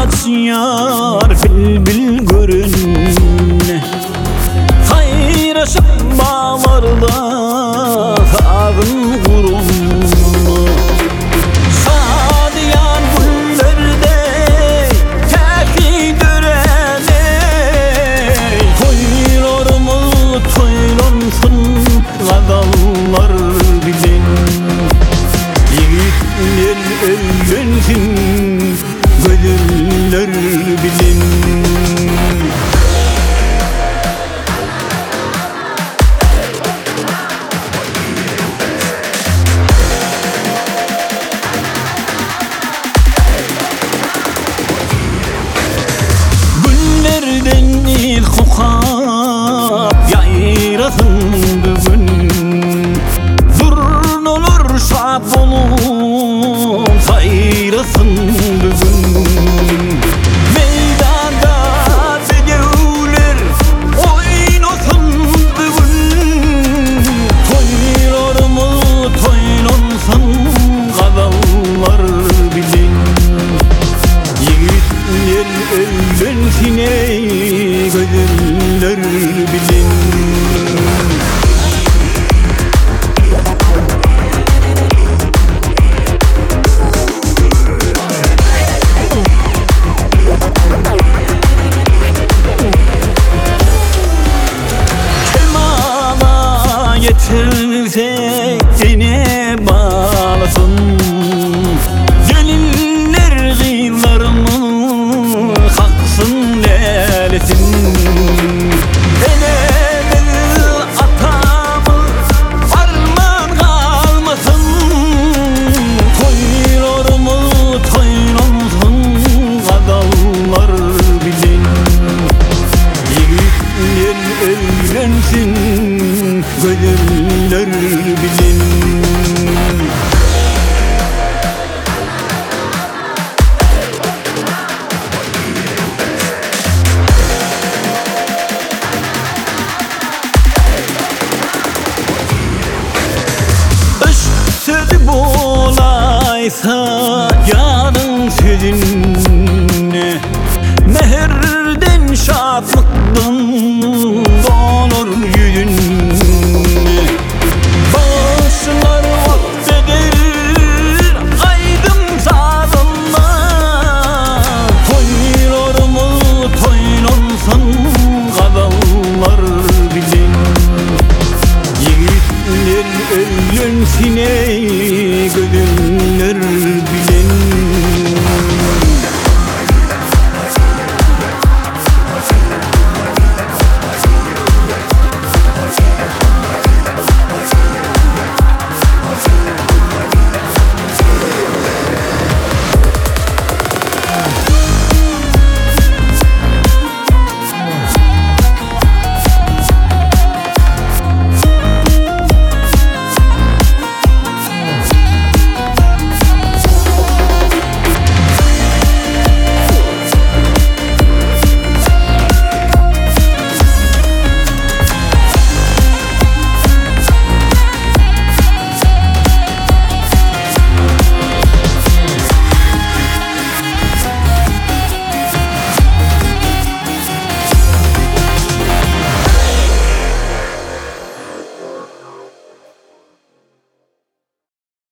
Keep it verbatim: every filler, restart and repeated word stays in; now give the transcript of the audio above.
aç yar bilbil görün. Sayraşıp bağlarda sağın kurun. Sadiyan güllerde teki dörene. Toylarımız toylansın kadallar bilin. Yiğitler evlensin gönüller bilin. Günlerden ilk kokap yayrasın bugün. Zurn olur şap olun sayrasın bugün. Meydanda degevler oynasın bugün. Toylarımız toylansın kadallar bilin. Yiğitler evlensin ey gönüller bilin. Kemala yetirse seni bağlasın. Gönüller kıyılarımı kalksın lelesin. Enemin atamı armağan kalmasın. Toylarımı toylansın kadallar bilin. Yiğitler evlensin gönüller bilin. Sözü bulaysa